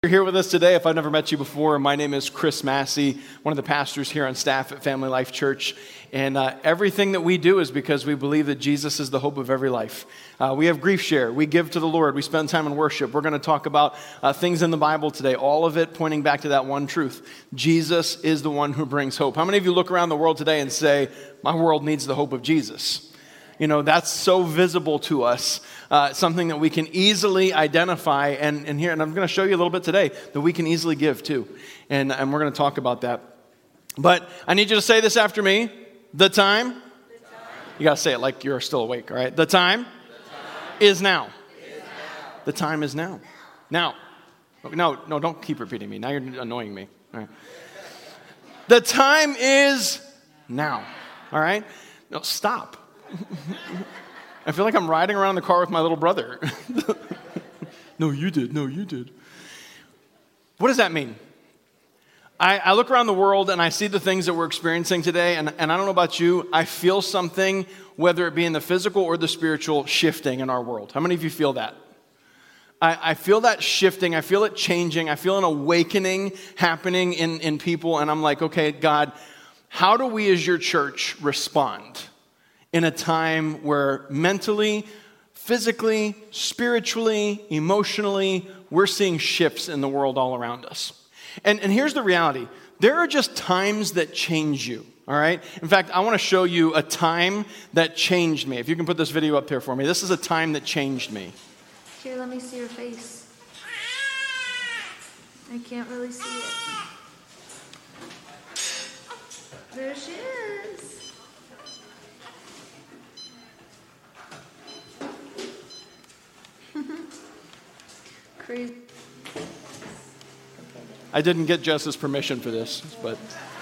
You're here with us today. If I've never met you before, my name is Chris Massey, one of the pastors here on staff at Family Life Church. And everything that we do is because we believe that Jesus is the hope of every life. We have grief share. We give to the Lord. We spend time in worship. We're going to talk about things in the Bible today, all of it pointing back to that one truth. Jesus is the one who brings hope. How many of you look around the world today and say, my world needs the hope of Jesus? You know, that's so visible to us, something that we can easily identify and here, and I'm going to show you a little bit today that we can easily give too. And we're going to talk about that. But I need you to say this after me. The time. You got to say it like you're still awake, all right? The time is now. The time is now. Now. No, don't keep repeating me. Now you're annoying me. All right. The time is now. All right? No, stop. I feel like I'm riding around in the car with my little brother. No, you did. What does that mean? I look around the world and I see the things that we're experiencing today, and I don't know about you, I feel something, whether it be in the physical or the spiritual, shifting in our world. How many of you feel that? I feel that shifting. I feel it changing. I feel an awakening happening in people, and I'm like, okay, God, how do we as your church respond in a time where mentally, physically, spiritually, emotionally, we're seeing shifts in the world all around us? And here's the reality. There are just times that change you, all right? In fact, I want to show you a time that changed me. If you can put this video up there for me. This is a time that changed me. Here, let me see your face. I can't really see it. There she is. Crazy. I didn't get Jess's permission for this, but...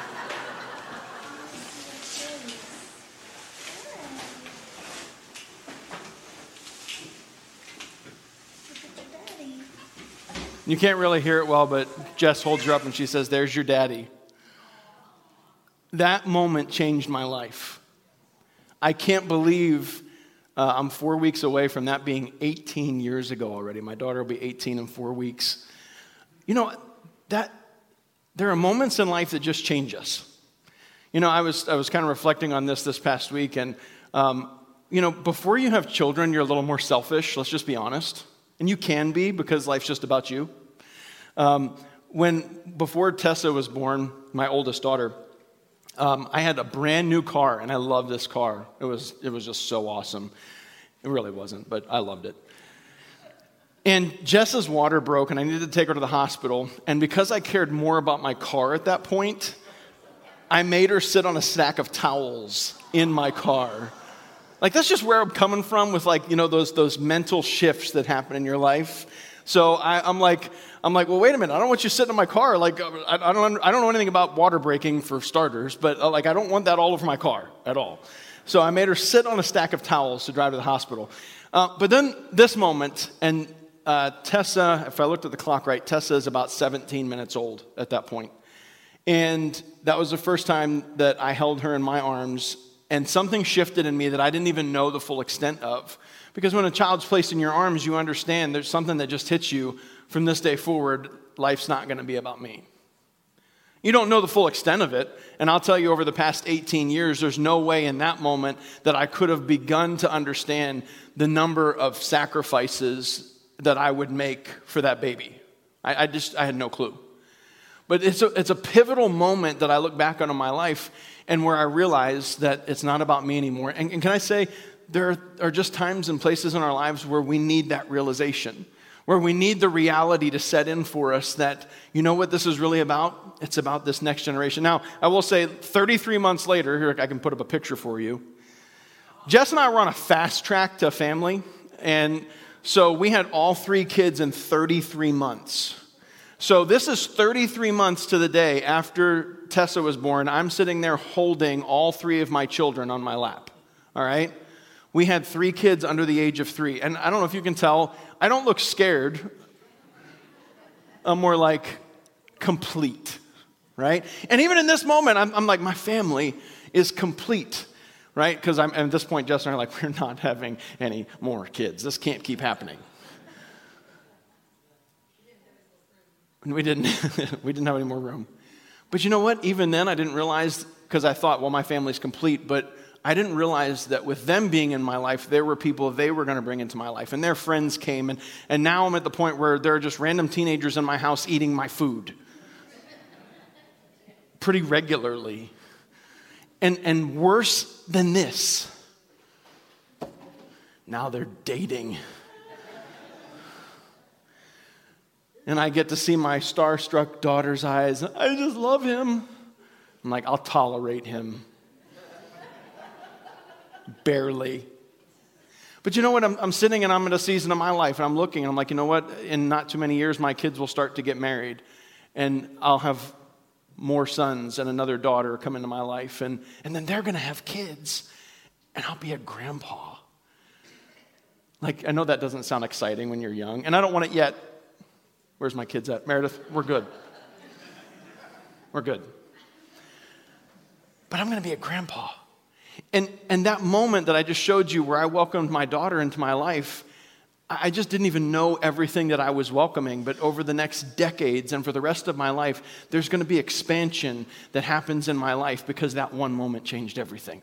You can't really hear it well, but Jess holds her up and she says, "There's your daddy." That moment changed my life. I can't believe I'm 4 weeks away from that being 18 years ago already. My daughter will be 18 in 4 weeks. You know, that there are moments in life that just change us. You know, I was kind of reflecting on this past week, and you know, before you have children, you're a little more selfish. Let's just be honest, and you can be because life's just about you. Before Tessa was born, my oldest daughter, I had a brand new car, and I loved this car. It was just so awesome. It really wasn't, but I loved it. And Jess's water broke, and I needed to take her to the hospital. And because I cared more about my car at that point, I made her sit on a stack of towels in my car. Like, that's just where I'm coming from with, like, you know, those mental shifts that happen in your life. So I'm like, well, wait a minute. I don't want you sitting in my car. Like, I don't know anything about water breaking for starters, but like, I don't want that all over my car at all. So I made her sit on a stack of towels to drive to the hospital. But then this moment, and Tessa, if I looked at the clock right, Tessa is about 17 minutes old at that point. And that was the first time that I held her in my arms, and something shifted in me that I didn't even know the full extent of. Because when a child's placed in your arms, you understand there's something that just hits you. From this day forward, life's not going to be about me. You don't know the full extent of it, and I'll tell you, over the past 18 years, there's no way in that moment that I could have begun to understand the number of sacrifices that I would make for that baby. I had no clue. But it's a pivotal moment that I look back on in my life, and where I realize that it's not about me anymore. And can I say, there are just times and places in our lives where we need that realization, where we need the reality to set in for us that, you know what this is really about? It's about this next generation. Now, I will say 33 months later, here I can put up a picture for you. Jess and I were on a fast track to family, and so we had all 3 kids in 33 months. So this is 33 months to the day after Tessa was born. I'm sitting there holding all 3 of my children on my lap, all right? We had 3 kids under the age of 3. And I don't know if you can tell, I don't look scared. I'm more like complete, right? And even in this moment, I'm like, my family is complete, right? Because at this point, Jess and I are like, we're not having any more kids. This can't keep happening. We didn't we didn't have any more room. But you know what? Even then I didn't realize, because I thought, well, my family's complete, but I didn't realize that with them being in my life, there were people they were going to bring into my life, and their friends came, and now I'm at the point where there are just random teenagers in my house eating my food pretty regularly. And worse than this, now they're dating. And I get to see my starstruck daughter's eyes. I just love him. I'm like, I'll tolerate him. Barely. But you know what? I'm sitting and I'm in a season of my life and I'm looking and I'm like, you know what? In not too many years, my kids will start to get married and I'll have more sons and another daughter come into my life and then they're going to have kids and I'll be a grandpa. Like, I know that doesn't sound exciting when you're young and I don't want it yet. Where's my kids at? Meredith, we're good. We're good. But I'm going to be a grandpa. And that moment that I just showed you where I welcomed my daughter into my life, I just didn't even know everything that I was welcoming. But over the next decades and for the rest of my life, there's going to be expansion that happens in my life because that one moment changed everything.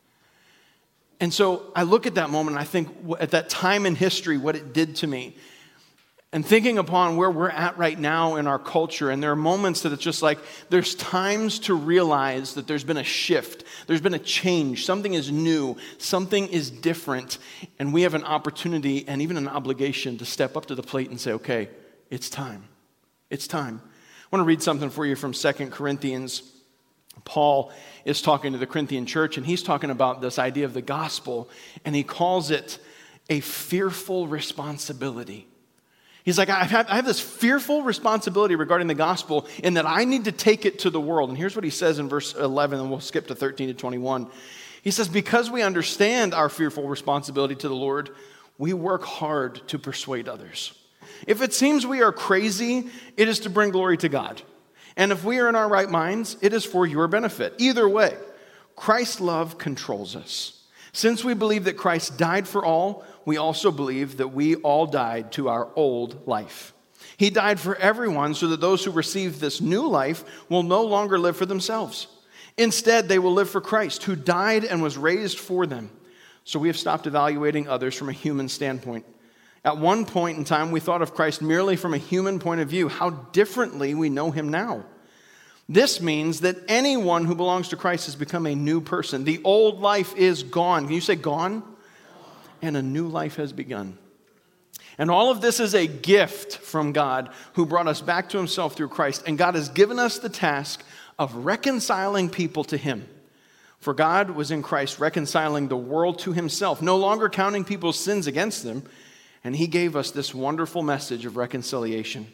And so I look at that moment and I think at that time in history, what it did to me. And thinking upon where we're at right now in our culture, and there are moments that it's just like, there's times to realize that there's been a shift, there's been a change, something is new, something is different, and we have an opportunity and even an obligation to step up to the plate and say, okay, it's time. It's time. I want to read something for you from 2 Corinthians. Paul is talking to the Corinthian church, and he's talking about this idea of the gospel, and he calls it a fearful responsibility. He's like, I have this fearful responsibility regarding the gospel in that I need to take it to the world. And here's what he says in verse 11, and we'll skip to 13 to 21. He says, because we understand our fearful responsibility to the Lord, we work hard to persuade others. If it seems we are crazy, it is to bring glory to God. And if we are in our right minds, it is for your benefit. Either way, Christ's love controls us. Since we believe that Christ died for all, we also believe that we all died to our old life. He died for everyone so that those who receive this new life will no longer live for themselves. Instead, they will live for Christ, who died and was raised for them. So we have stopped evaluating others from a human standpoint. At one point in time, we thought of Christ merely from a human point of view. How differently we know him now. This means that anyone who belongs to Christ has become a new person. The old life is gone. Can you say gone? And a new life has begun. And all of this is a gift from God who brought us back to himself through Christ. And God has given us the task of reconciling people to him. For God was in Christ reconciling the world to himself, no longer counting people's sins against them. And he gave us this wonderful message of reconciliation.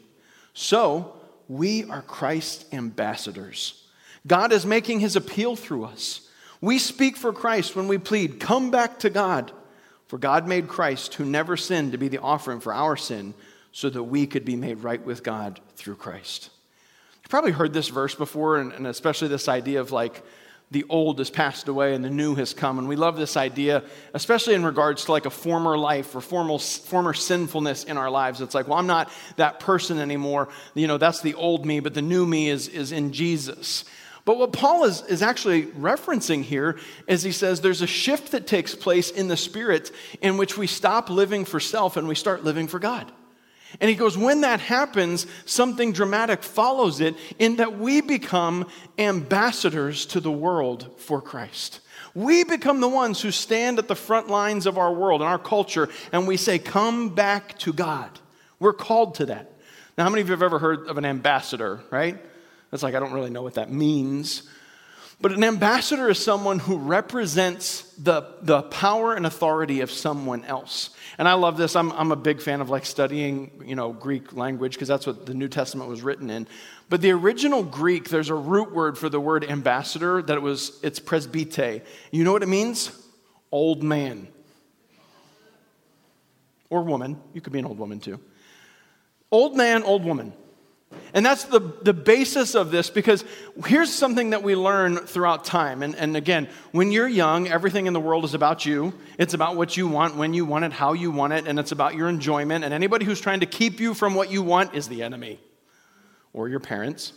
So, we are Christ's ambassadors. God is making his appeal through us. We speak for Christ when we plead, come back to God. For God made Christ, who never sinned, to be the offering for our sin, so that we could be made right with God through Christ. You've probably heard this verse before, and especially this idea of like, the old has passed away and the new has come. And we love this idea, especially in regards to like a former life or former sinfulness in our lives. It's like, well, I'm not that person anymore. You know, that's the old me, but the new me is in Jesus. But what Paul is actually referencing here is he says there's a shift that takes place in the spirit in which we stop living for self and we start living for God. And he goes, when that happens, something dramatic follows it in that we become ambassadors to the world for Christ. We become the ones who stand at the front lines of our world and our culture, and we say, come back to God. We're called to that. Now, how many of you have ever heard of an ambassador, right? That's like, I don't really know what that means. But an ambassador is someone who represents the power and authority of someone else. And I love this. I'm a big fan of like studying, Greek language because that's what the New Testament was written in. But the original Greek, there's a root word for the word ambassador it's presbyte. You know what it means? Old man. Or woman. You could be an old woman too. Old man, old woman. And that's the basis of this, because here's something that we learn throughout time. And again, when you're young, everything in the world is about you. It's about what you want, when you want it, how you want it, and it's about your enjoyment. And anybody who's trying to keep you from what you want is the enemy. or your parents.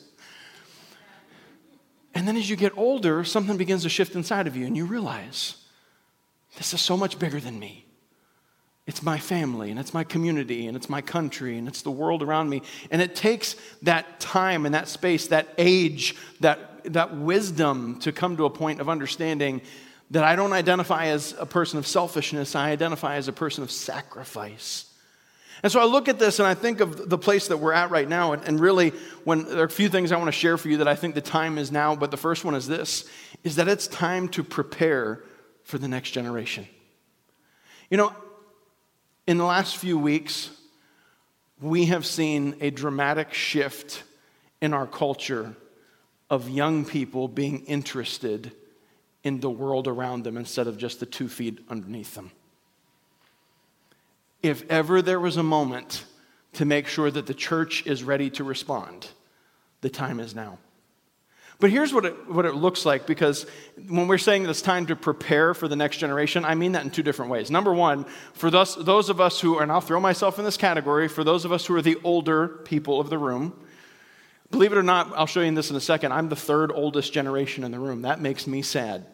And then as you get older, something begins to shift inside of you, and you realize, this is so much bigger than me. It's my family, and it's my community, and it's my country, and it's the world around me. And it takes that time and that space, that age, that wisdom to come to a point of understanding that I don't identify as a person of selfishness, I identify as a person of sacrifice. And so I look at this and I think of the place that we're at right now, and really, when there are a few things I want to share for you that I think the time is now, but the first one is this, is that it's time to prepare for the next generation. You know, in the last few weeks, we have seen a dramatic shift in our culture of young people being interested in the world around them instead of just the 2 feet underneath them. If ever there was a moment to make sure that the church is ready to respond, the time is now. But here's what it looks like, because when we're saying that it's time to prepare for the next generation, I mean that in 2 different ways. Number one, for those of us who, and I'll throw myself in this category, for those of us who are the older people of the room, believe it or not, I'll show you this in a second, I'm the 3rd oldest generation in the room. That makes me sad.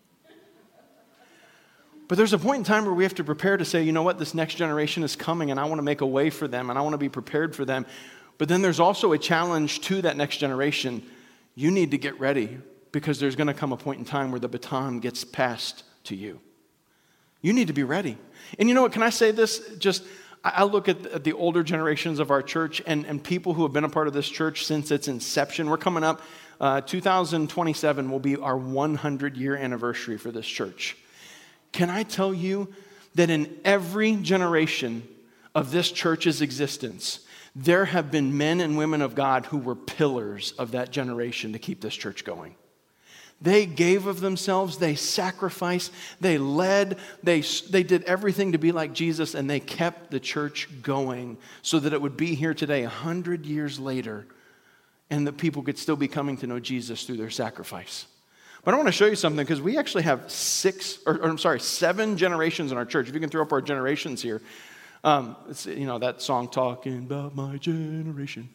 But there's a point in time where we have to prepare to say, you know what, this next generation is coming, and I want to make a way for them, and I want to be prepared for them. But then there's also a challenge to that next generation. You need to get ready, because there's going to come a point in time where the baton gets passed to you. You need to be ready. And you know what, can I say this? I look at the older generations of our church and people who have been a part of this church since its inception. We're coming up, 2027 will be our 100-year anniversary for this church. Can I tell you that in every generation of this church's existence, there have been men and women of God who were pillars of that generation to keep this church going. They gave of themselves, they sacrificed, they led, they did everything to be like Jesus, and they kept the church going so that it would be here today 100 years later, and that people could still be coming to know Jesus through their sacrifice. But I want to show you something, because we actually have 7 generations in our church. If you can throw up our generations here. It's, you know, that song, Talking About My Generation.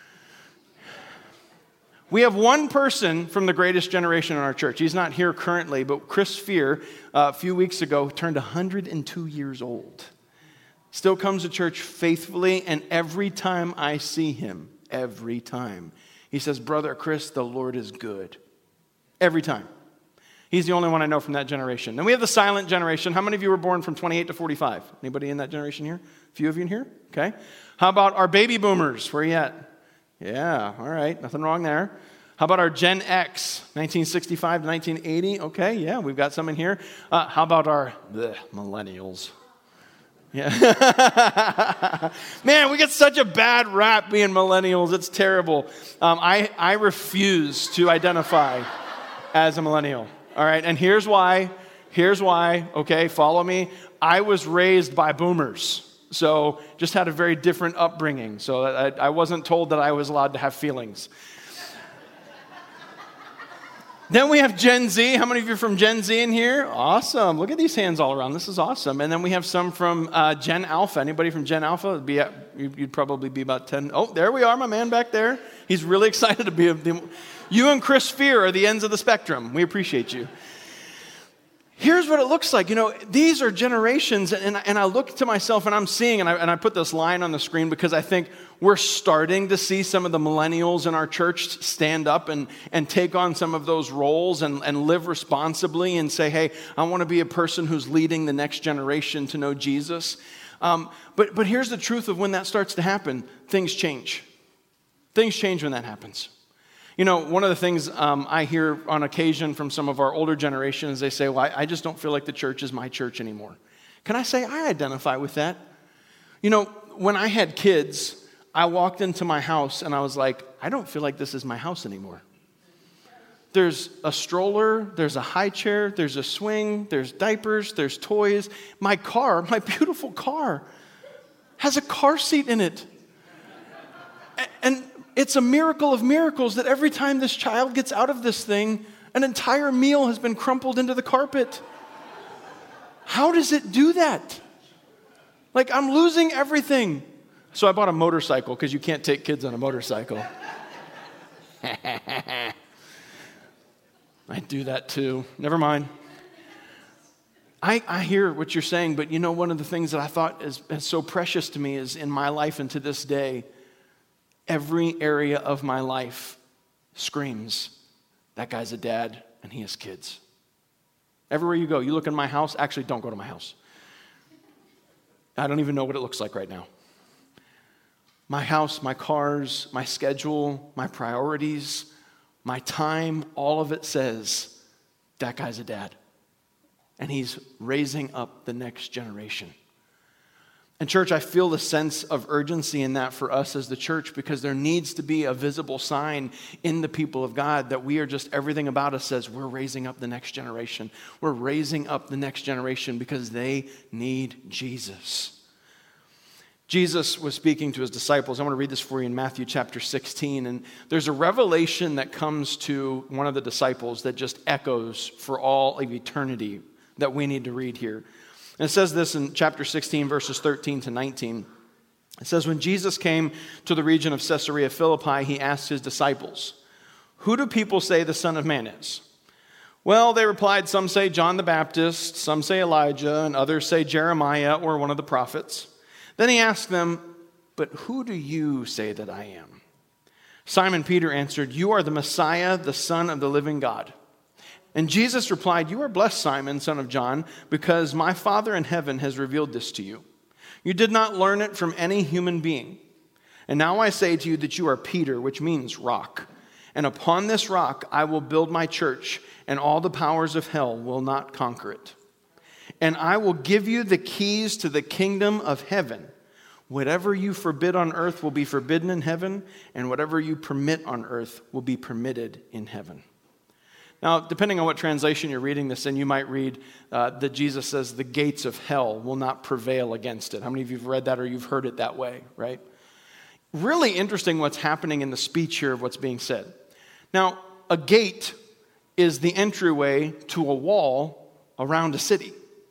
We have one person from the greatest generation in our church. He's not here currently, but Chris Fear, a few weeks ago, turned 102 years old. Still comes to church faithfully, and every time I see him, he says, Brother Chris, the Lord is good. Every time. He's the only one I know from that generation. Then we have the silent generation. How many of you were born from 28 to 45? Anybody in that generation here? A few of you in here? Okay. How about our baby boomers? Where are you at? Yeah, all right. Nothing wrong there. How about our Gen X, 1965 to 1980? Okay, yeah, we've got some in here. How about our millennials? Yeah. Man, we get such a bad rap being millennials. It's terrible. I refuse to identify as a millennial. All right, and here's why. Okay, follow me. I was raised by boomers. So just had a very different upbringing. So I wasn't told that I was allowed to have feelings. Then we have Gen Z. How many of you are from Gen Z in here? Awesome. Look at these hands all around. This is awesome. And then we have some from Gen Alpha. Anybody from Gen Alpha? You'd probably be about 10. Oh, there we are, my man back there. He's really excited to be. You and Chris Fear are the ends of the spectrum. We appreciate you. Here's what it looks like. You know, these are generations, and I look to myself, and I'm seeing, and I put this line on the screen because I think we're starting to see some of the millennials in our church stand up and take on some of those roles and live responsibly and say, hey, I want to be a person who's leading the next generation to know Jesus. But here's the truth of when that starts to happen. Things change. Things change when that happens. You know, one of the things I hear on occasion from some of our older generations, they say, well, I just don't feel like the church is my church anymore. Can I say I identify with that? You know, when I had kids, I walked into my house and I was like, I don't feel like this is my house anymore. There's a stroller, there's a high chair, there's a swing, there's diapers, there's toys. My car, my beautiful car, has a car seat in it. And it's a miracle of miracles that every time this child gets out of this thing, an entire meal has been crumpled into the carpet. How does it do that? Like, I'm losing everything. So I bought a motorcycle because you can't take kids on a motorcycle. I do that too. Never mind. I hear what you're saying, but you know, one of the things that I thought is so precious to me is in my life and to this day, every area of my life screams, that guy's a dad and he has kids. Everywhere you go, you look in my house, actually don't go to my house. I don't even know what it looks like right now. My house, my cars, my schedule, my priorities, my time, all of it says, that guy's a dad. And he's raising up the next generation. And church, I feel the sense of urgency in that for us as the church, because there needs to be a visible sign in the people of God that we are just, everything about us says we're raising up the next generation. We're raising up the next generation because they need Jesus. Jesus was speaking to his disciples. I want to read this for you in Matthew chapter 16. And there's a revelation that comes to one of the disciples that just echoes for all of eternity that we need to read here. And it says this in chapter 16, verses 13 to 19. It says, when Jesus came to the region of Caesarea Philippi, he asked his disciples, who do people say the Son of Man is? Well, they replied, some say John the Baptist, some say Elijah, and others say Jeremiah or one of the prophets. Then he asked them, but who do you say that I am? Simon Peter answered, you are the Messiah, the Son of the living God. And Jesus replied, you are blessed, Simon, son of John, because my Father in heaven has revealed this to you. You did not learn it from any human being. And now I say to you that you are Peter, which means rock. And upon this rock I will build my church, and all the powers of hell will not conquer it. And I will give you the keys to the kingdom of heaven. Whatever you forbid on earth will be forbidden in heaven, and whatever you permit on earth will be permitted in heaven. Now, depending on what translation you're reading this in, you might read that Jesus says the gates of hell will not prevail against it. How many of you have read that or you've heard it that way, right? Really interesting what's happening in the speech here of what's being said. Now, a gate is the entryway to a wall around a city.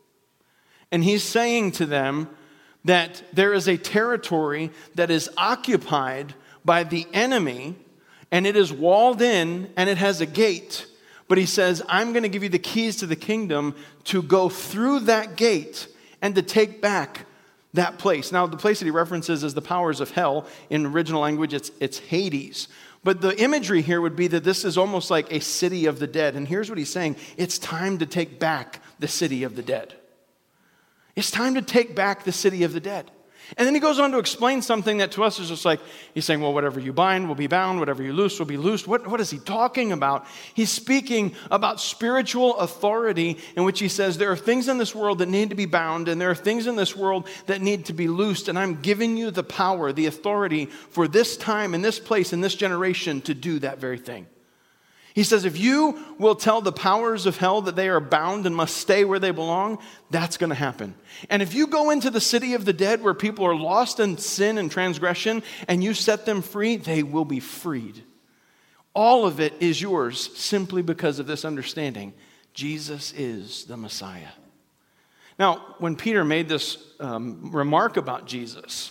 And he's saying to them that there is a territory that is occupied by the enemy, and it is walled in, and it has a gate. But he says, I'm going to give you the keys to the kingdom to go through that gate and to take back that place. Now, the place that he references is the powers of hell. In original language, it's Hades. But the imagery here would be that this is almost like a city of the dead. And here's what he's saying. It's time to take back the city of the dead. It's time to take back the city of the dead. And then he goes on to explain something that to us is just like, he's saying, well, whatever you bind will be bound, whatever you loose will be loosed. What is he talking about? He's speaking about spiritual authority in which he says there are things in this world that need to be bound, and there are things in this world that need to be loosed, and I'm giving you the power, the authority for this time, in this place, in this generation to do that very thing. He says, if you will tell the powers of hell that they are bound and must stay where they belong, that's going to happen. And if you go into the city of the dead where people are lost in sin and transgression and you set them free, they will be freed. All of it is yours simply because of this understanding. Jesus is the Messiah. Now, when Peter made this remark about Jesus,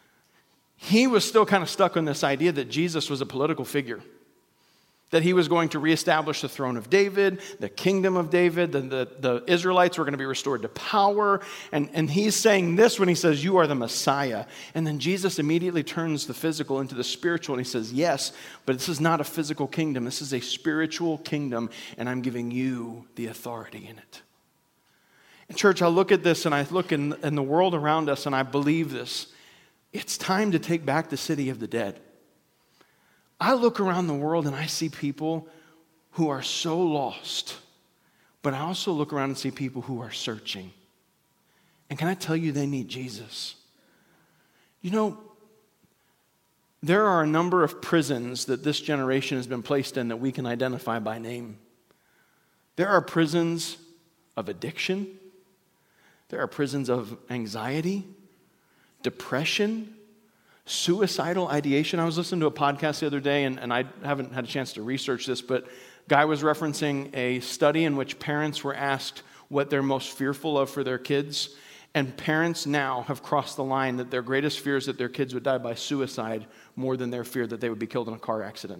he was still kind of stuck on this idea that Jesus was a political figure. That he was going to reestablish the throne of David, the kingdom of David, the Israelites were going to be restored to power. And he's saying this when he says, you are the Messiah. And then Jesus immediately turns the physical into the spiritual. And he says, yes, but this is not a physical kingdom. This is a spiritual kingdom. And I'm giving you the authority in it. And church, I look at this and I look in the world around us and I believe this. It's time to take back the city of the dead. I look around the world and I see people who are so lost, but I also look around and see people who are searching. And can I tell you, they need Jesus? You know, there are a number of prisons that this generation has been placed in that we can identify by name. There are prisons of addiction. There are prisons of anxiety, depression, suicidal ideation. I was listening to a podcast the other day, and I haven't had a chance to research this, but a guy was referencing a study in which parents were asked what they're most fearful of for their kids, And parents now have crossed the line that their greatest fear is that their kids would die by suicide more than their fear that they would be killed in a car accident.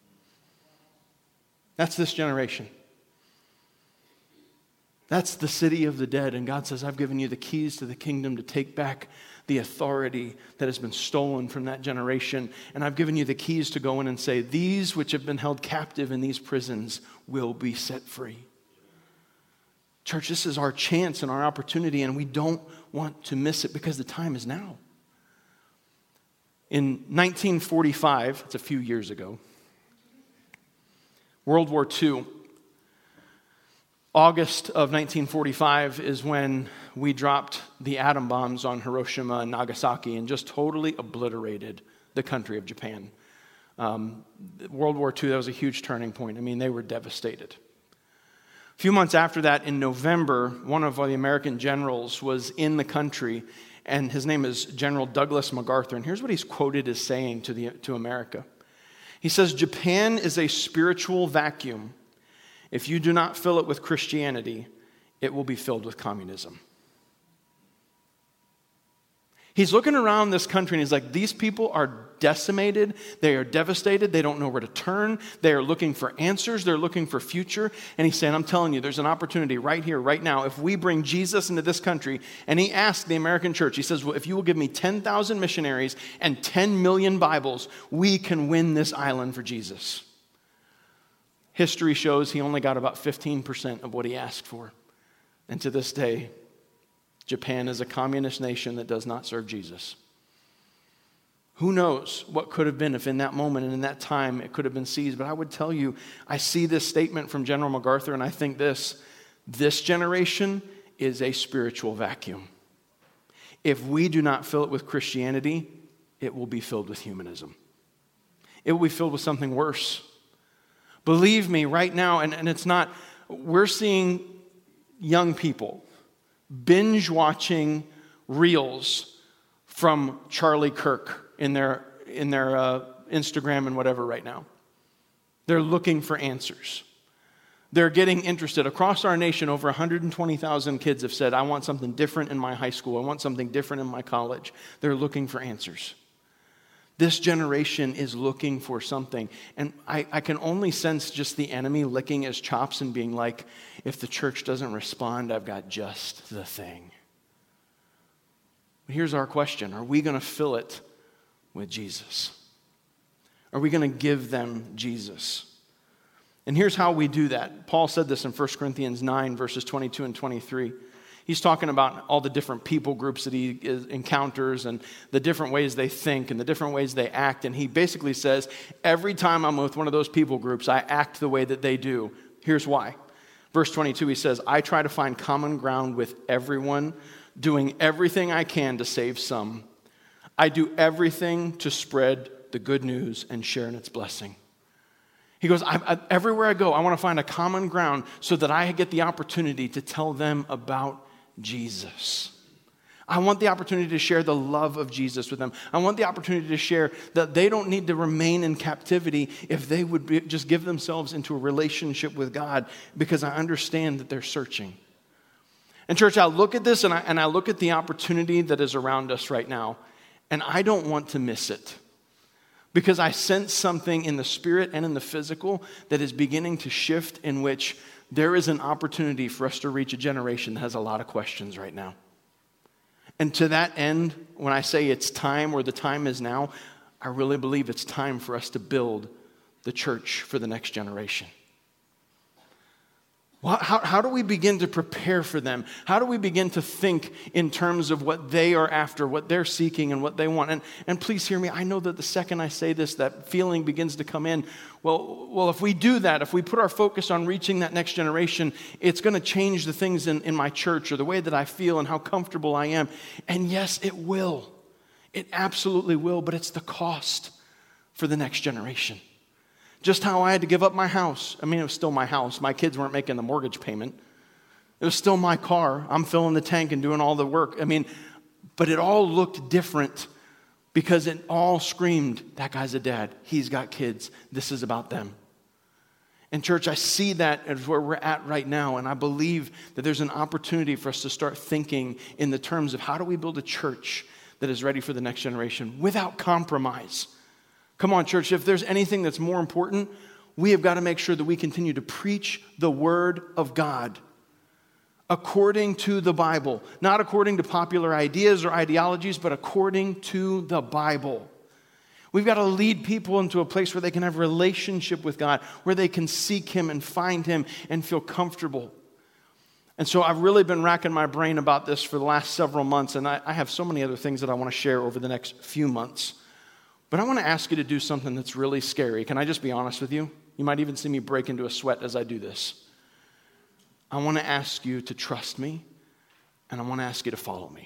That's this generation. That's the city of the dead. And God says, I've given you the keys to the kingdom to take back the authority that has been stolen from that generation. And I've given you the keys to go in and say, these which have been held captive in these prisons will be set free. Church, this is our chance and our opportunity, and we don't want to miss it because the time is now. In 1945, it's a few years ago, World War II, August of 1945 is when we dropped the atom bombs on Hiroshima and Nagasaki and just totally obliterated the country of Japan. World War II, that was a huge turning point. I mean, they were devastated. A few months after that, in November, one of the American generals was in the country, and his name is General Douglas MacArthur. And here's what he's quoted as saying to America. He says, Japan is a spiritual vacuum. If you do not fill it with Christianity, it will be filled with communism. He's looking around this country and he's like, these people are decimated. They are devastated. They don't know where to turn. They are looking for answers. They're looking for future. And he's saying, I'm telling you, there's an opportunity right here, right now. If we bring Jesus into this country, and he asked the American church, he says, well, if you will give me 10,000 missionaries and 10 million Bibles, we can win this island for Jesus. History shows he only got about 15% of what he asked for. And to this day, Japan is a communist nation that does not serve Jesus. Who knows what could have been if in that moment and in that time it could have been seized. But I would tell you, I see this statement from General MacArthur and I think this generation is a spiritual vacuum. If we do not fill it with Christianity, it will be filled with humanism. It will be filled with something worse. Believe me, right now, and it's not, we're seeing young people binge watching reels from Charlie Kirk in their Instagram and whatever right now. They're looking for answers. They're getting interested. Across our nation, over 120,000 kids have said, I want something different in my high school. I want something different in my college. They're looking for answers. This generation is looking for something. And I can only sense just the enemy licking his chops and being like, if the church doesn't respond, I've got just the thing. But here's our question. Are we going to fill it with Jesus? Are we going to give them Jesus? And here's how we do that. Paul said this in 1 Corinthians 9, verses 22 and 23. He's talking about all the different people groups that he encounters and the different ways they think and the different ways they act. And he basically says, every time I'm with one of those people groups, I act the way that they do. Here's why. Verse 22, he says, I try to find common ground with everyone, doing everything I can to save some. I do everything to spread the good news and share in its blessing. He goes, everywhere I go, I want to find a common ground so that I get the opportunity to tell them about Jesus. I want the opportunity to share the love of Jesus with them. I want the opportunity to share that they don't need to remain in captivity if they would just give themselves into a relationship with God, because I understand that they're searching. And church, I look at this and I look at the opportunity that is around us right now, and I don't want to miss it. Because I sense something in the spirit and in the physical that is beginning to shift, in which there is an opportunity for us to reach a generation that has a lot of questions right now. And to that end, when I say it's time or the time is now, I really believe it's time for us to build the church for the next generation. Well, how do we begin to prepare for them? How do we begin to think in terms of what they are after, what they're seeking, and what they want? And please hear me. I know that the second I say this, that feeling begins to come in. Well, if we do that, if we put our focus on reaching that next generation, it's going to change the things in my church or the way that I feel and how comfortable I am. And yes, it will. It absolutely will, but it's the cost for the next generation. Just how I had to give up my house. I mean, it was still my house. My kids weren't making the mortgage payment. It was still my car. I'm filling the tank and doing all the work. I mean, but it all looked different because it all screamed, that guy's a dad. He's got kids. This is about them. And church, I see that as where we're at right now, and I believe that there's an opportunity for us to start thinking in the terms of how do we build a church that is ready for the next generation without compromise. Come on, church, if there's anything that's more important, we have got to make sure that we continue to preach the Word of God according to the Bible, not according to popular ideas or ideologies, but according to the Bible. We've got to lead people into a place where they can have a relationship with God, where they can seek Him and find Him and feel comfortable. And so I've really been racking my brain about this for the last several months, and I have so many other things that I want to share over the next few months. But I want to ask you to do something that's really scary. Can I just be honest with you? You might even see me break into a sweat as I do this. I want to ask you to trust me, and I want to ask you to follow me.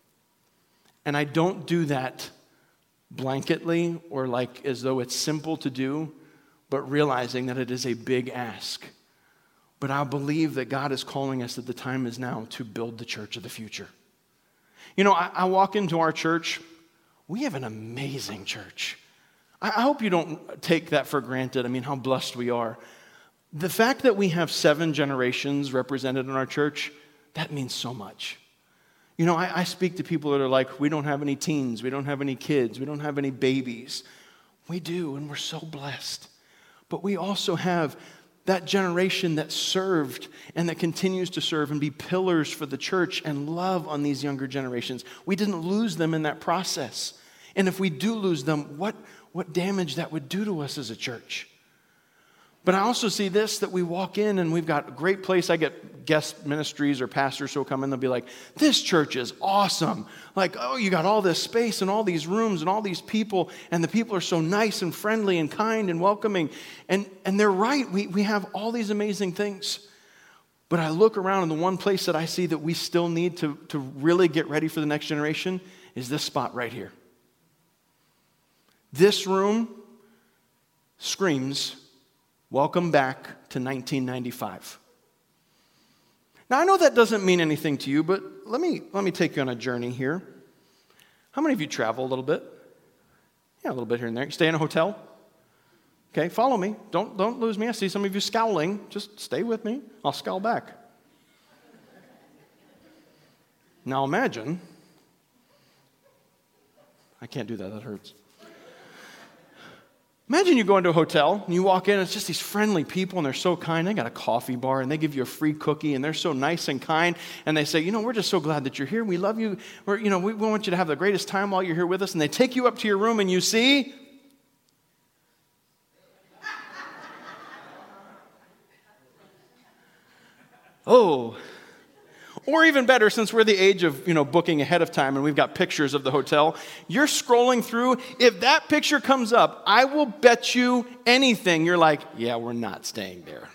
And I don't do that blanketly or like as though it's simple to do, but realizing that it is a big ask. But I believe that God is calling us that the time is now to build the church of the future. You know, I walk into our church. We have an amazing church. I hope you don't take that for granted. I mean, how blessed we are. The fact that we have 7 generations represented in our church, that means so much. You know, I speak to people that are like, we don't have any teens, we don't have any kids, we don't have any babies. We do, and we're so blessed. But we also have that generation that served and that continues to serve and be pillars for the church and love on these younger generations. We didn't lose them in that process. And if we do lose them, what damage that would do to us as a church. But I also see this, that we walk in and we've got a great place. I get guest ministries or pastors who will come in, they'll be like, this church is awesome. Like, oh, you got all this space and all these rooms and all these people, and the people are so nice and friendly and kind and welcoming. And they're right, we have all these amazing things. But I look around, and the one place that I see that we still need to really get ready for the next generation is this spot right here. This room screams, welcome back to 1995. Now, I know that doesn't mean anything to you, but let me take you on a journey here. How many of you travel a little bit? Yeah, a little bit here and there. You stay in a hotel? Okay, follow me. Don't lose me. I see some of you scowling. Just stay with me. I'll scowl back. Now imagine. I can't do that. That hurts. Imagine you go into a hotel and you walk in and it's just these friendly people and they're so kind. They got a coffee bar and they give you a free cookie and they're so nice and kind. And they say, you know, we're just so glad that you're here. We love you. We want you to have the greatest time while you're here with us. And they take you up to your room and you see oh. Or even better, since we're the age of, booking ahead of time and we've got pictures of the hotel, you're scrolling through. If that picture comes up, I will bet you anything. You're like, yeah, we're not staying there.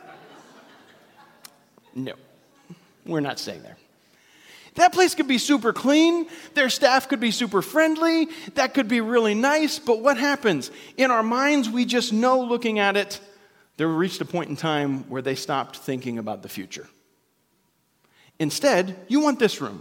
No, we're not staying there. That place could be super clean. Their staff could be super friendly. That could be really nice. But what happens? In our minds, we just know looking at it, they reached a point in time where they stopped thinking about the future. Instead, you want this room.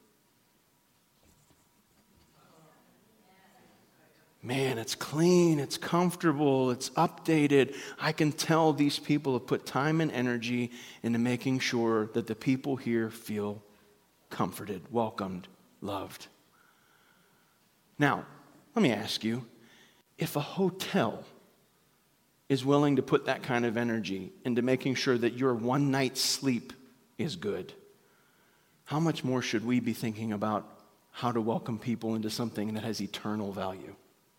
Man, it's clean, it's comfortable, it's updated. I can tell these people have put time and energy into making sure that the people here feel comforted, welcomed, loved. Now, let me ask you, if a hotel is willing to put that kind of energy into making sure that your one night's sleep is good, how much more should we be thinking about how to welcome people into something that has eternal value?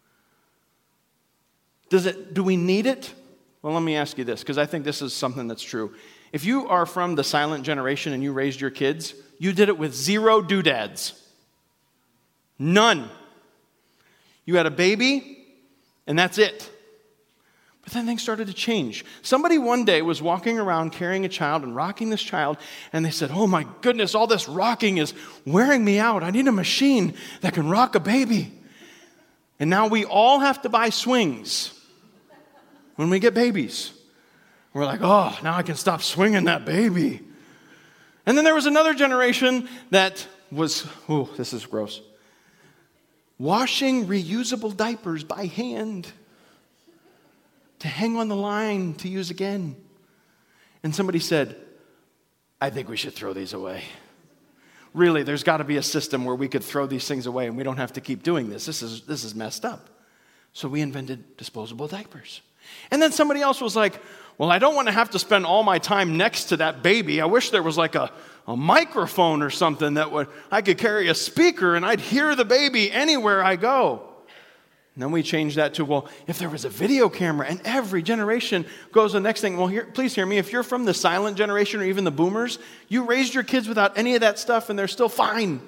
Do we need it? Well, let me ask you this, because I think this is something that's true. If you are from the silent generation and you raised your kids, you did it with 0 doodads. None. You had a baby, and that's it. But then things started to change. Somebody one day was walking around carrying a child and rocking this child, and they said, oh my goodness, all this rocking is wearing me out. I need a machine that can rock a baby. And now we all have to buy swings when we get babies. We're like, oh, now I can stop swinging that baby. And then there was another generation that was, oh, this is gross, washing reusable diapers by hand to hang on the line to use again. And somebody said, I think we should throw these away. Really, there's got to be a system where we could throw these things away and we don't have to keep doing this. This is messed up. So we invented disposable diapers. And then somebody else was like, well, I don't want to have to spend all my time next to that baby. I wish there was like a microphone or something that I could carry a speaker and I'd hear the baby anywhere I go. And then we changed that to, well, if there was a video camera, and every generation goes to the next thing. Well, please hear me. If you're from the silent generation or even the boomers, you raised your kids without any of that stuff and they're still fine.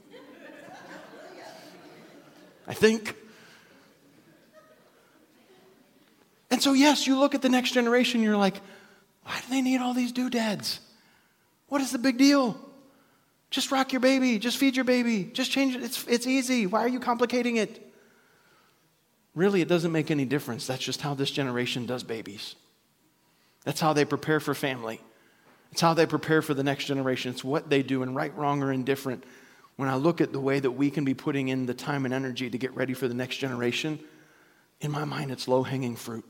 I think. And so, yes, you look at the next generation, you're like, why do they need all these doodads? What is the big deal? Just rock your baby. Just feed your baby. Just change it. It's easy. Why are you complicating it? Really, it doesn't make any difference. That's just how this generation does babies. That's how they prepare for family. It's how they prepare for the next generation. It's what they do, and right, wrong, or indifferent. When I look at the way that we can be putting in the time and energy to get ready for the next generation, in my mind, it's low-hanging fruit.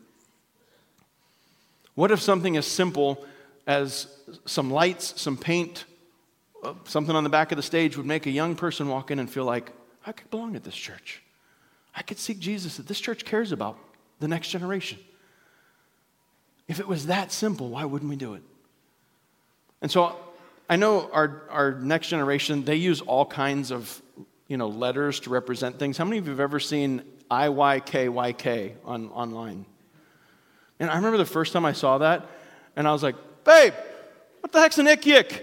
What if something as simple as some lights, some paint, something on the back of the stage would make a young person walk in and feel like, I could belong at this church. I could seek Jesus, that this church cares about the next generation. If it was that simple, why wouldn't we do it? And so I know our next generation, they use all kinds of letters to represent things. How many of you have ever seen IYKYK online? And I remember the first time I saw that, and I was like, babe, what the heck's an ick-yick?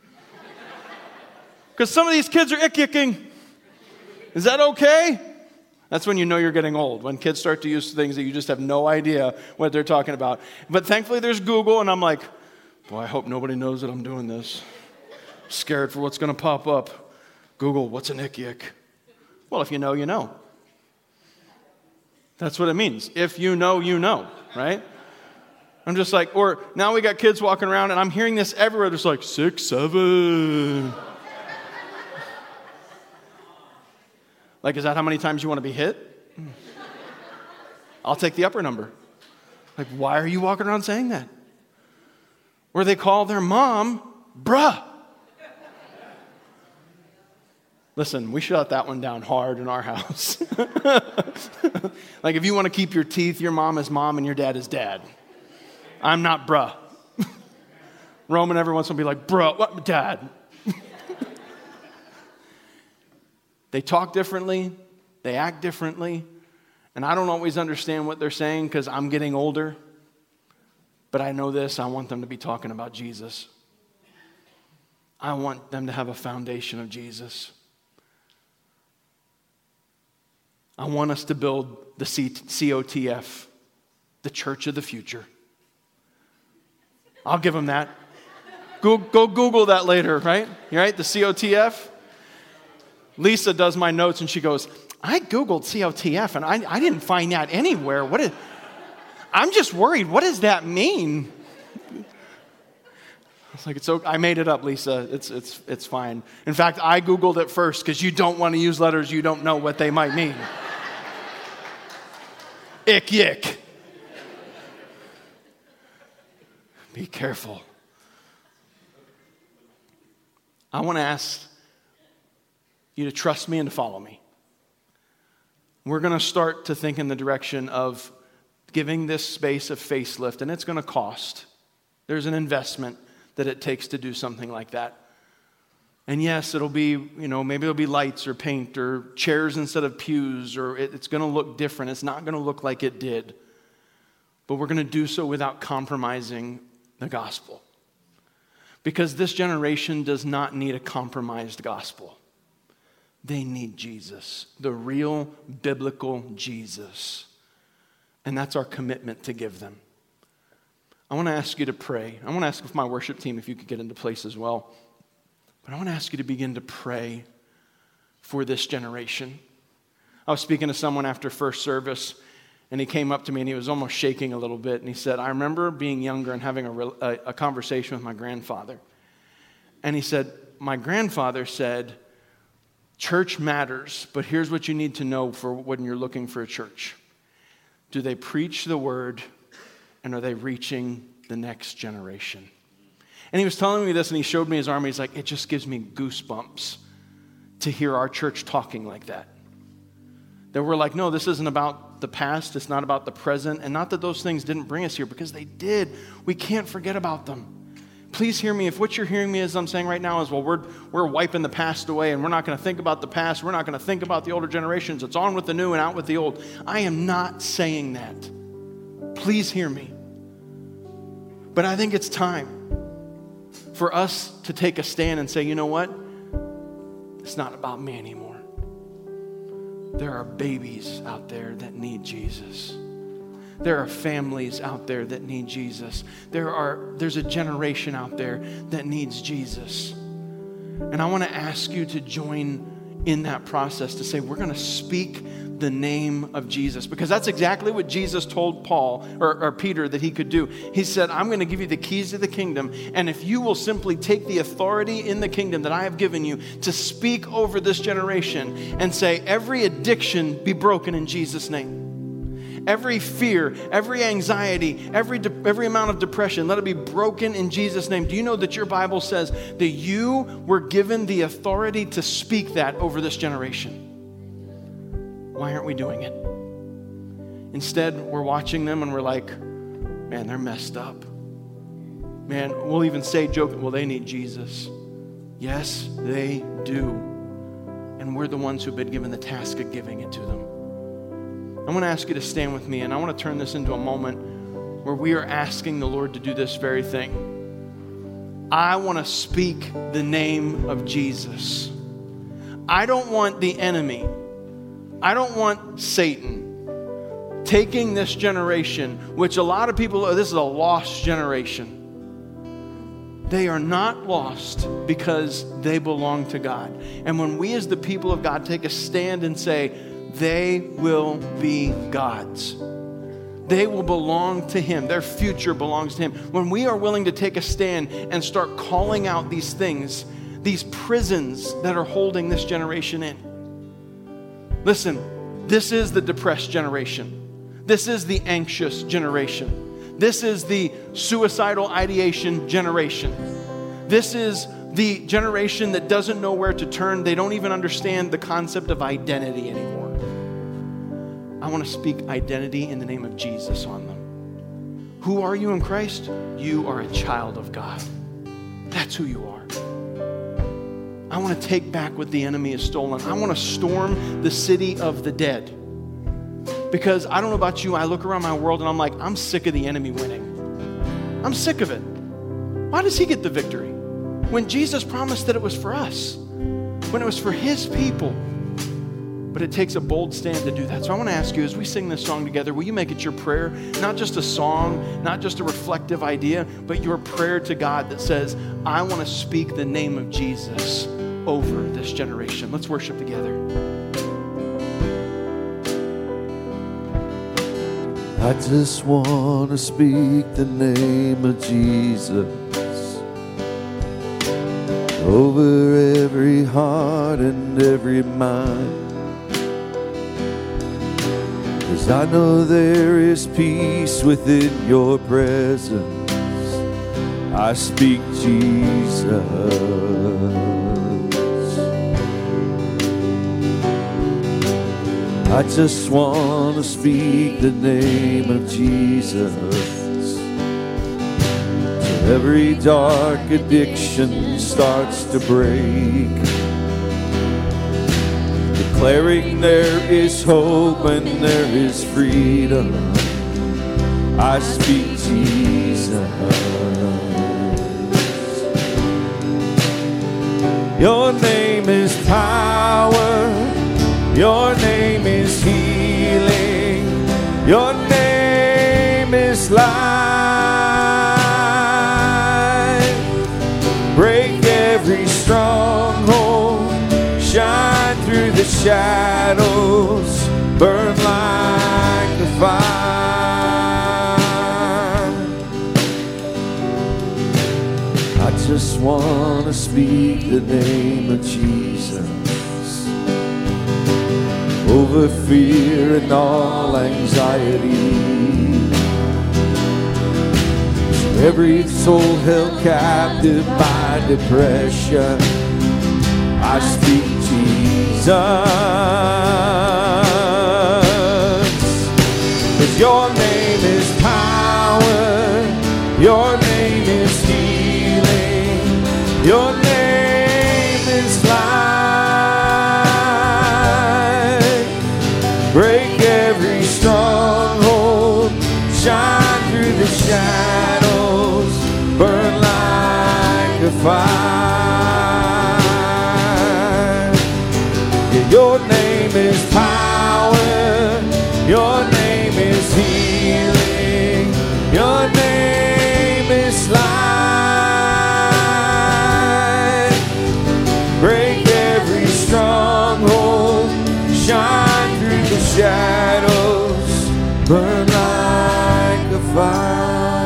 Because some of these kids are ick-yicking. Is that okay? That's when you know you're getting old, when kids start to use things that you just have no idea what they're talking about. But thankfully there's Google, and I'm like, boy, I hope nobody knows that I'm doing this. I'm scared for what's going to pop up. Google, what's an ick-yick? Well, if you know, you know. That's what it means. If you know, you know, right? I'm just like, or now we got kids walking around, and I'm hearing this everywhere. There's like 6, 7. Like, is that how many times you want to be hit? I'll take the upper number. Like, why are you walking around saying that? Or they call their mom, bruh. Listen, we shut that one down hard in our house. Like, if you want to keep your teeth, your mom is mom and your dad is dad. I'm not bruh. Roman every once in a while will be like, bruh, what, dad? They talk differently, they act differently, and I don't always understand what they're saying because I'm getting older. But I know this, I want them to be talking about Jesus. I want them to have a foundation of Jesus. I want us to build the COTF, the church of the future. I'll give them that. Go Google that later, right? You're right, the COTF. Lisa does my notes and she goes, I Googled COTF and I didn't find that anywhere. I'm just worried. What does that mean? I was like, I made it up, Lisa. It's fine. In fact, I Googled it first because you don't want to use letters you don't know what they might mean. Ick, yick. Be careful. I want to ask you to trust me and to follow me. We're going to start to think in the direction of giving this space a facelift, and it's going to cost. There's an investment that it takes to do something like that. And yes, it'll be, maybe it'll be lights or paint or chairs instead of pews, or it's going to look different. It's not going to look like it did. But we're going to do so without compromising the gospel. Because this generation does not need a compromised gospel. They need Jesus, the real biblical Jesus. And that's our commitment to give them. I want to ask you to pray. I want to ask my worship team if you could get into place as well. But I want to ask you to begin to pray for this generation. I was speaking to someone after first service, and he came up to me and he was almost shaking a little bit. And he said, I remember being younger and having a conversation with my grandfather. And he said, my grandfather said, church matters, but here's what you need to know for when you're looking for a church. Do they preach the word And are they reaching the next generation? And he was telling me this, and he showed me his arm. He's like, it just gives me goosebumps to hear our church talking like that. That we're like, no, this isn't about the past. It's not about the present. And not that those things didn't bring us here, because they did. We can't forget about them. Please hear me. If what you're hearing me as I'm saying right now is, well, we're wiping the past away and we're not going to think about the past. We're not going to think about the older generations. It's on with the new and out with the old. I am not saying that. Please hear me. But I think it's time for us to take a stand and say, you know what? It's not about me anymore. There are babies out there that need Jesus. There are families out there that need Jesus. There's a generation out there that needs Jesus. And I want to ask you to join in that process to say, we're going to speak the name of Jesus. Because that's exactly what Jesus told Paul or Peter that he could do. He said, I'm going to give you the keys to the kingdom. And if you will simply take the authority in the kingdom that I have given you to speak over this generation and say, every addiction be broken in Jesus' name. Every fear, every anxiety, every amount of depression, let it be broken in Jesus' name. Do you know that your Bible says that you were given the authority to speak that over this generation? Why aren't we doing it? Instead, we're watching them and we're like, man, they're messed up. Man, we'll even say, joking, well, they need Jesus. Yes, they do. And we're the ones who've been given the task of giving it to them. I want to ask you to stand with me, and I want to turn this into a moment where we are asking the Lord to do this very thing. I want to speak the name of Jesus. I don't want the enemy, I don't want Satan taking this generation, which a lot of people, this is a lost generation. They are not lost because they belong to God. And when we as the people of God take a stand and say, they will be God's. They will belong to Him. Their future belongs to Him. When we are willing to take a stand and start calling out these things, these prisons that are holding this generation in. Listen, this is the depressed generation. This is the anxious generation. This is the suicidal ideation generation. This is the generation that doesn't know where to turn. They don't even understand the concept of identity anymore. I want to speak identity in the name of Jesus on them. Who are you in Christ? You are a child of God. That's who you are. I want to take back what the enemy has stolen. I want to storm the city of the dead. Because I don't know about you, I look around my world and I'm like, I'm sick of the enemy winning. I'm sick of it. Why does he get the victory? When Jesus promised that it was for us. When it was for His people. But it takes a bold stand to do that. So I want to ask you, as we sing this song together, will you make it your prayer? Not just a song, not just a reflective idea, but your prayer to God that says, I want to speak the name of Jesus over this generation. Let's worship together. I just want to speak the name of Jesus over every heart and every mind. 'Cause I know there is peace within your presence. I speak Jesus. I just want to speak the name of Jesus. Till every dark addiction starts to break. Declaring there is hope and there is freedom. I speak Jesus. Your name is power. Your name is healing. Your name is life. Break every stronghold. Shine through the shadows. Burn like the fire. I just want to speak the name of Jesus over fear and all anxiety. every soul held captive by depression. I speak Jesus, 'cause your name is power, your name is healing, your name is life. Break every stronghold, shine through the shadows, burn like a fire. Yeah, your name is power, your name is healing, your name is life. Break every stronghold, shine through the shadows, burn like a fire.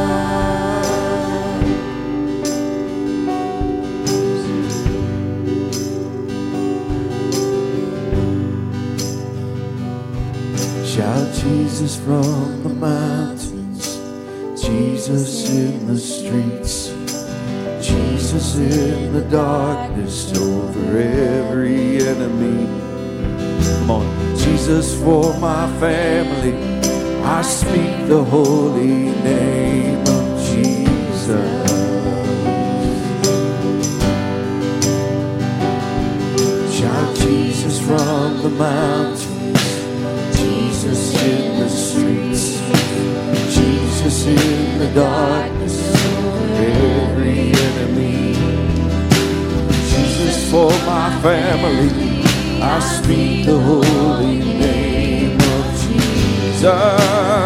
Shout Jesus from the mountains, Jesus in the streets, Jesus in the darkness over every enemy. Come on. Jesus for my family, I speak the holy name of Jesus. Shout Jesus from the mountains, Jesus in the streets, Jesus in the darkness over every enemy. Jesus for my family, I speak the holy name of Jesus.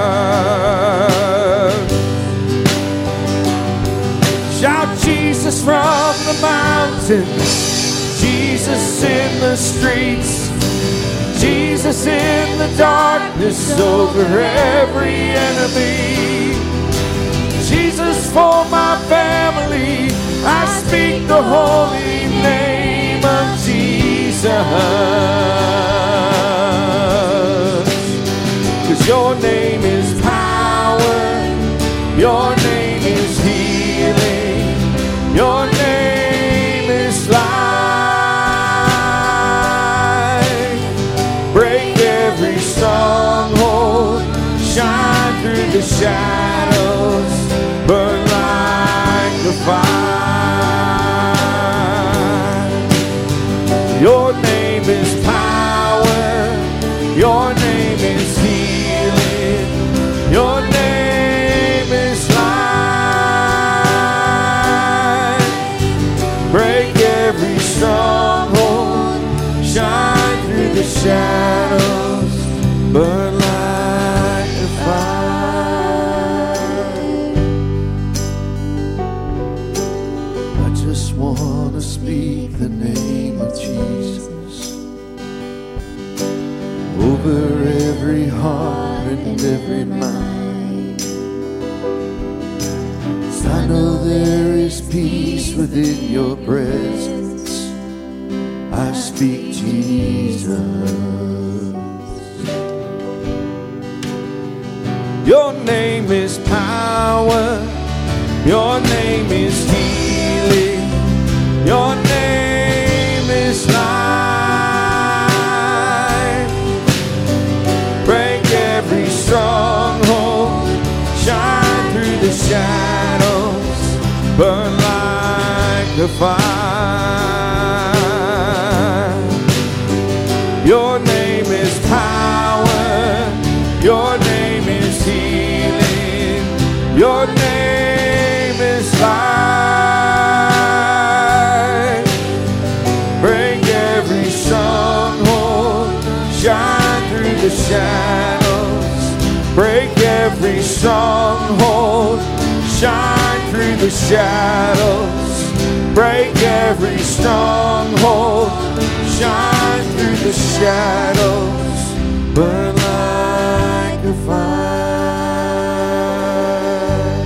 Shout Jesus from the mountains, Jesus in the streets, Jesus in the darkness over every enemy. Jesus for my family, I speak the holy name of Jesus. 'Cause your name is power, your name is healing, your name is life. Break every stronghold, shine through the shadows, burn like a fire. Your name is power, your name is healing, your name is life. Break every stronghold, shine through the shadows, burn like a fire. I just want to speak the name of Jesus over every heart and every mind. 'Cause I know there is peace within your presence. I speak Jesus. Your name is power, your name is healing, your name is life. Break every stronghold, shine through the shadows, burn like a fire. Your name is power, your name is healing, your name is life. Break every stronghold, shine through the shadows. Break every stronghold, shine through the shadows. Break every stronghold, shine through the shadows, burn like a fire.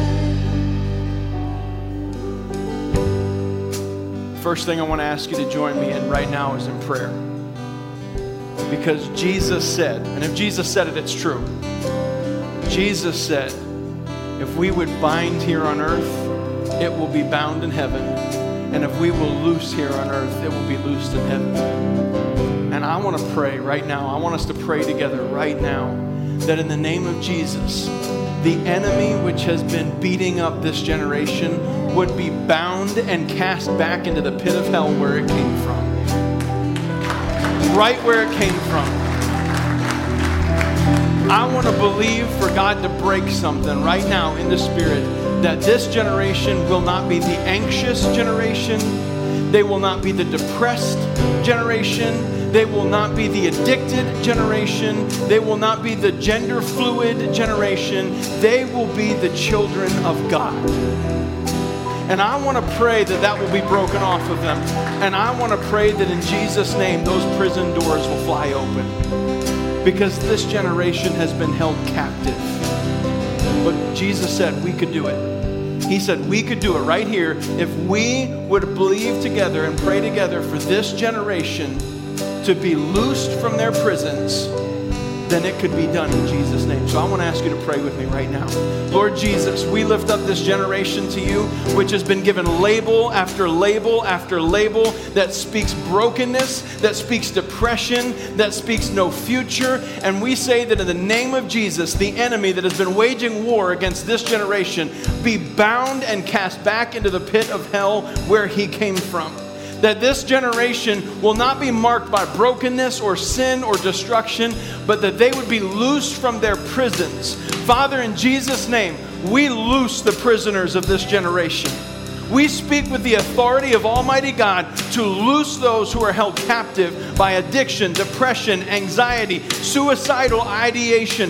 First thing I want to ask you to join me in right now is in prayer. Because Jesus said, and if Jesus said it, it's true. Jesus said, If we would bind here on earth, it will be bound in heaven. And if we will loose here on earth, it will be loosed in heaven. And I want to pray right now. I want us to pray together right now that in the name of Jesus, the enemy which has been beating up this generation would be bound and cast back into the pit of hell where it came from. Right where it came from. I want to believe for God to break something right now in the spirit, that this generation will not be the anxious generation. They will not be the depressed generation. They will not be the addicted generation. They will not be the gender fluid generation. They will be the children of God. And I want to pray that that will be broken off of them. And I want to pray that in Jesus' name, those prison doors will fly open. Because this generation has been held captive. But Jesus said we could do it. He said we could do it right here if we would believe together and pray together for this generation to be loosed from their prisons. Then it could be done in Jesus' name. So I want to ask you to pray with me right now. Lord Jesus, we lift up this generation to you, which has been given label after label after label that speaks brokenness, that speaks depression, that speaks no future. And we say that in the name of Jesus, the enemy that has been waging war against this generation be bound and cast back into the pit of hell where he came from. That this generation will not be marked by brokenness or sin or destruction, but that they would be loosed from their prisons. Father, in Jesus' name, we loose the prisoners of this generation. We speak with the authority of Almighty God to loose those who are held captive by addiction, depression, anxiety, suicidal ideation,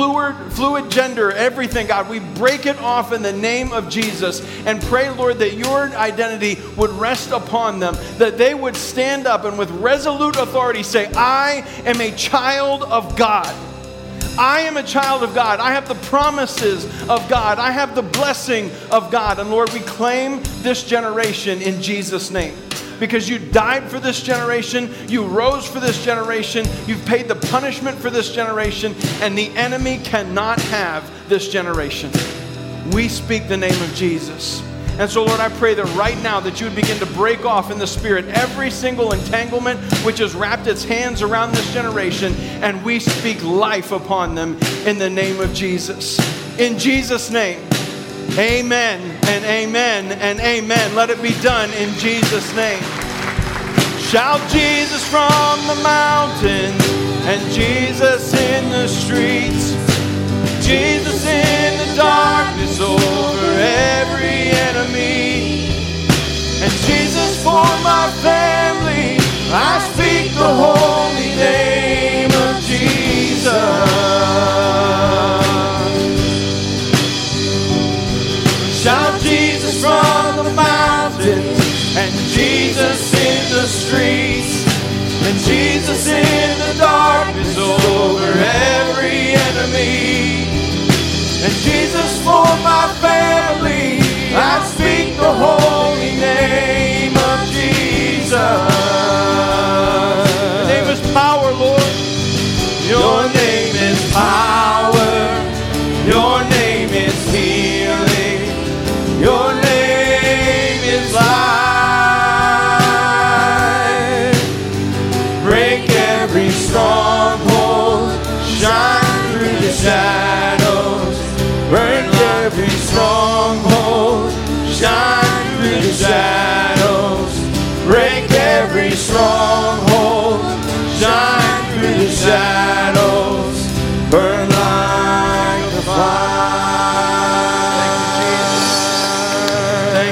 fluid gender, everything, God. We break it off in the name of Jesus and pray, Lord, that your identity would rest upon them, that they would stand up and with resolute authority say, I am a child of God. I am a child of God. I have the promises of God. I have the blessing of God. And Lord, we claim this generation in Jesus' name. Because you died for this generation, you rose for this generation, you've paid the punishment for this generation, and the enemy cannot have this generation. We speak the name of Jesus. And so, Lord, I pray that right now that you would begin to break off in the spirit every single entanglement which has wrapped its hands around this generation, and we speak life upon them in the name of Jesus. In Jesus' name, amen and amen and amen. Let it be done in Jesus' name. Shout Jesus from the mountains and Jesus in the streets. Jesus in the darkness over every enemy. And Jesus for my family, I speak the holy name of Jesus. Shout Jesus from the mountains and Jesus in the streets. And Jesus in the darkness over every enemy. And Jesus for my family, I speak the holy name of Jesus. Your name is power, Lord. Your name is power. Your name is healing. Your name is life. Break every stronghold. Shine through the shadows. Burn every stronghold, shine through the shadows. Break every stronghold, shine through the shadows. Burn like a fire. Thank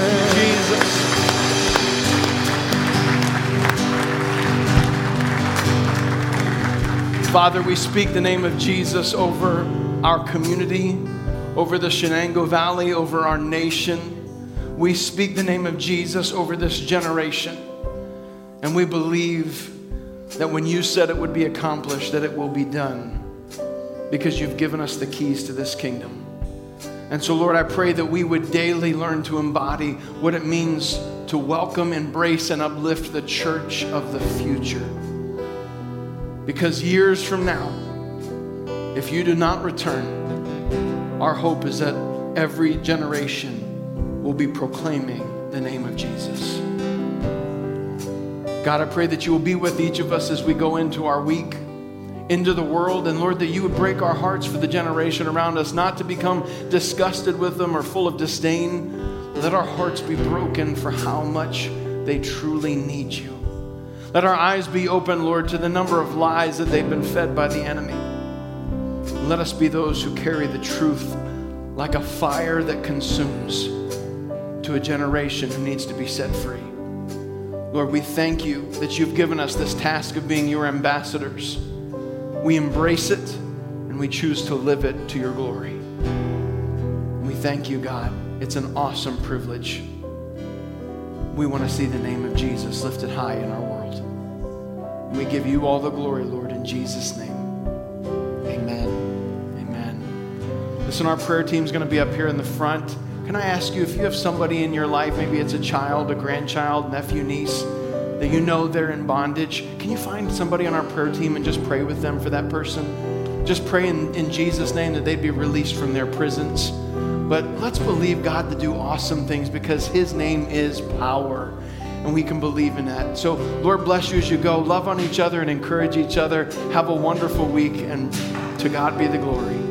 you, Jesus. Father, we speak the name of Jesus over our community, over the Shenango Valley, over our nation. We speak the name of Jesus over this generation. And we believe that when you said it would be accomplished, that it will be done. Because you've given us the keys to this kingdom. And so, Lord, I pray that we would daily learn to embody what it means to welcome, embrace, and uplift the church of the future. Because years from now, if you do not return, our hope is that every generation will be proclaiming the name of Jesus. God, I pray that you will be with each of us as we go into our week, into the world. And Lord, that you would break our hearts for the generation around us, not to become disgusted with them or full of disdain. Let our hearts be broken for how much they truly need you. Let our eyes be open, Lord, to the number of lies that they've been fed by the enemy. Let us be those who carry the truth like a fire that consumes to a generation who needs to be set free. Lord, we thank you that you've given us this task of being your ambassadors. We embrace it and we choose to live it to your glory. And we thank you, God. It's an awesome privilege. We want to see the name of Jesus lifted high in our world. And we give you all the glory, Lord, in Jesus' name. Amen. Amen. Listen, our prayer team is going to be up here in the front. Can I ask you, if you have somebody in your life, maybe it's a child, a grandchild, nephew, niece, that you know they're in bondage, can you find somebody on our prayer team and just pray with them for that person? Just pray in Jesus' name that they'd be released from their prisons. But let's believe God to do awesome things, because his name is power, and we can believe in that. So Lord, bless you as you go. Love on each other and encourage each other. Have a wonderful week, and to God be the glory.